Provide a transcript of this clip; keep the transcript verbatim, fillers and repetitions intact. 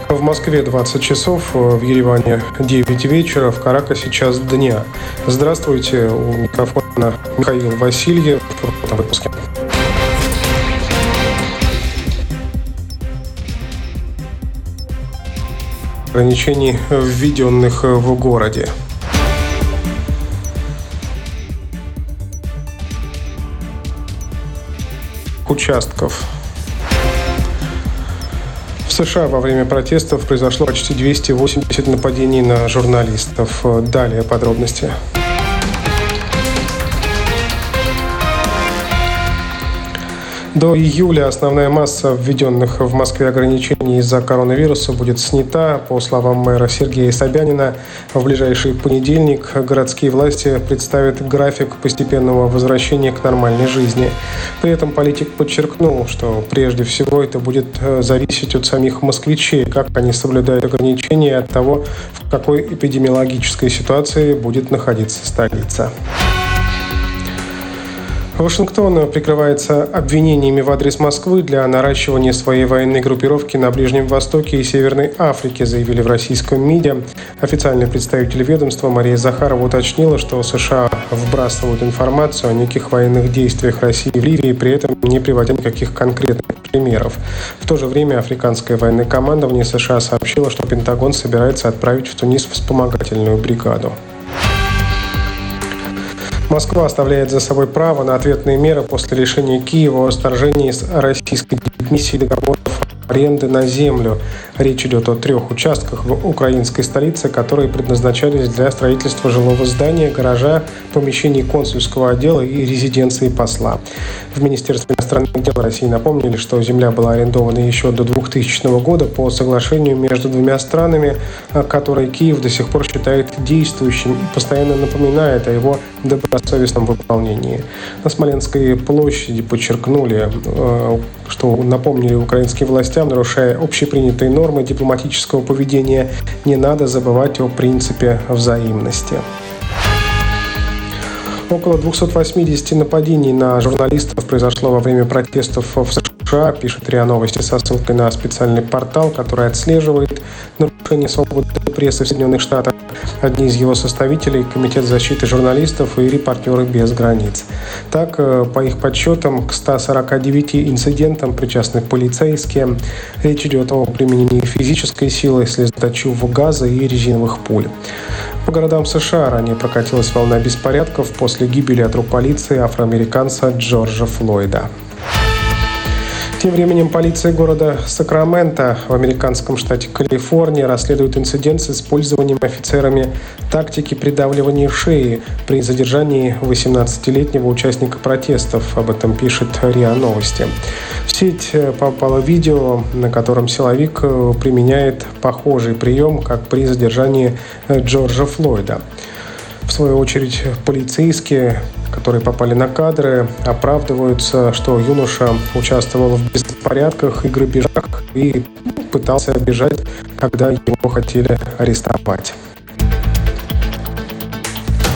В Москве двадцать часов, в Ереване девять вечера, в Каракасе час дня. Здравствуйте, у микрофона Михаил Васильев. В этом выпуске. Ограничений, введенных в городе. Участков. В США во время протестов произошло почти двести восемьдесят нападений на журналистов. Далее подробности. До июля основная масса введенных в Москве ограничений из-за коронавируса будет снята. По словам мэра Сергея Собянина, в ближайший понедельник городские власти представят график постепенного возвращения к нормальной жизни. При этом политик подчеркнул, что прежде всего это будет зависеть от самих москвичей, как они соблюдают ограничения, и от того, в какой эпидемиологической ситуации будет находиться столица. Вашингтон прикрывается обвинениями в адрес Москвы для наращивания своей военной группировки на Ближнем Востоке и Северной Африке, заявили в российском МИДе. Официальный представитель ведомства Мария Захарова уточнила, что США вбрасывают информацию о неких военных действиях России в Ливии, при этом не приводя никаких конкретных примеров. В то же время африканское военное командование США сообщило, что Пентагон собирается отправить в Тунис вспомогательную бригаду. Москва оставляет за собой право на ответные меры после решения Киева о расторжении с российской миссией договоров аренды на землю. Речь идет о трех участках в украинской столице, которые предназначались для строительства жилого здания, гаража, помещений консульского отдела и резиденции посла. В Министерстве иностранных дел России напомнили, что земля была арендована еще до двухтысячного года по соглашению между двумя странами, которое Киев до сих пор считает действующим и постоянно напоминает о его добросовестном выполнении. На Смоленской площади подчеркнули, что напомнили украинским властям, нарушая общепринятые нормы дипломатического поведения, не надо забывать о принципе взаимности. Около двухсот восьмидесяти нападений на журналистов произошло во время протестов в США, пишет РИА Новости со ссылкой на специальный портал, который отслеживает нарушение свободы прессы в Соединенных Штатах. Одни из его составителей – Комитет защиты журналистов и «Репортеры без границ». Так, по их подсчетам, к ста сорока девяти инцидентам причастны полицейские. Речь идет о применении физической силы, слезоточивого газа и резиновых пуль. По городам США ранее прокатилась волна беспорядков после гибели от рук полиции афроамериканца Джорджа Флойда. Тем временем полиция города Сакраменто в американском штате Калифорния расследует инцидент с использованием офицерами тактики придавливания шеи при задержании восемнадцатилетнего участника протестов. Об этом пишет РИА Новости. В сеть попало видео, на котором силовик применяет похожий прием, как при задержании Джорджа Флойда. В свою очередь, полицейские, которые попали на кадры, оправдываются, что юноша участвовал в беспорядках и грабежах и пытался бежать, когда его хотели арестовать.